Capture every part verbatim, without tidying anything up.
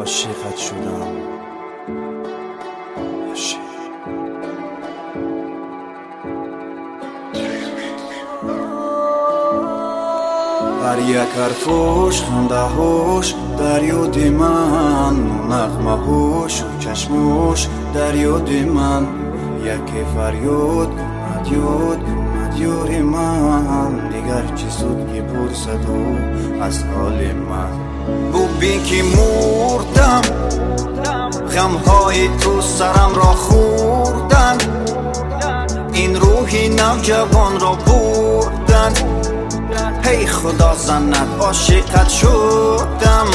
عاشقت شدم. عاشق. هر یک حرفش خنده هاش در یاد من، نغمه هاش و چشماش در یاد من. یکی فریاد کند یاد کند یار من، دیگر چی سود که پرسد او از حال من. ببین که مردم، غمهای تو سرم را خوردن، این روحی نوجوان را بردن. هی خدا زند عاشقت شدم،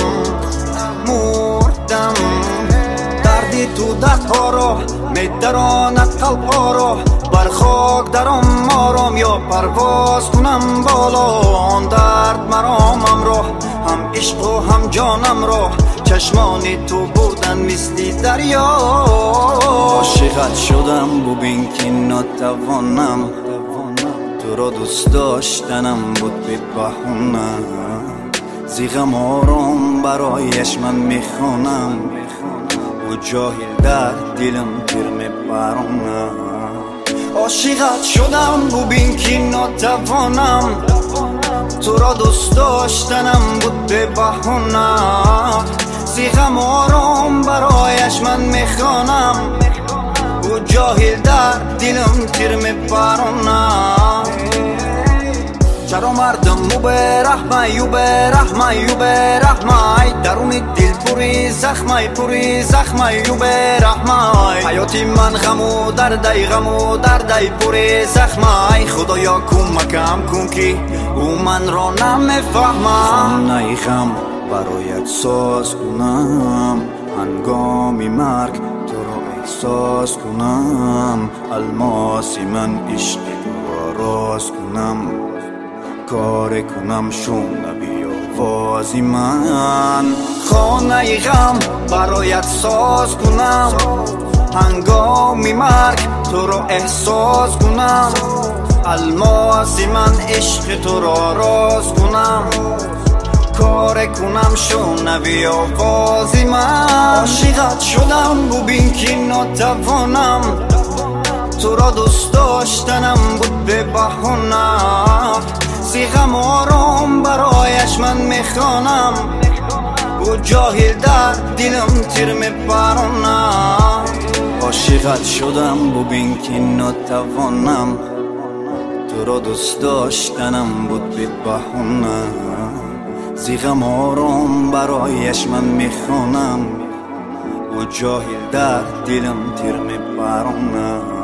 مردم. دردی تو دردها را میدراند قلبها را، بر خاک درام آرام یا پرواز کنم بالا. آن درد مرامم را، هم عشق و هم جانم را، چشمان تو بودن مثل دریا. عاشقت شدم ببین که ناتوانم، تو را دوست داشتنم بود به بهونه. زیغم آرام برایش من میخوانم، و جاهل در دلم تیر میبرونه. عاشقت شدم ببین که ناتوانم، تو را دوست داشتنم بود به بهونه. زیغم آرام برایش من میخوانم، و جاهل در دلم تیر میبرونه. چرا مردم مو به رحمه یو به رحمه یو به رحمه، درون دل پوری زخمه پوری زخمه یو به رحمه. حیاتی من غم و دردی غم و دردی پوری زخمه. خدایا کمکم کن که او من را نمیفهمه. خانه غم برایت ساز کنم، هنگامی مرگ تو را احساس کنم. الماسی من عشق تو را راز کنم، کار کنم شنوی آوازی من. خانه غم برایت ساز کنم، هنگامی مرگ تو را احساس کنم. الماسی من عشق تو را راز کنم، کار کنم شنوی آوازی من. عاشقت شدم ببین که ناتوانم، تو را دوست داشتنم بود به بهونه. زیغم آرام برایش من میخوانم، و جاهل در دلم تیر میبرونه. عاشقت شدم ببین که ناتوانم، تو را دوست داشتنم بود به بهونه. زیغم آرام برایش من میخوانم، و جاهل در دلم تیر میبرونه.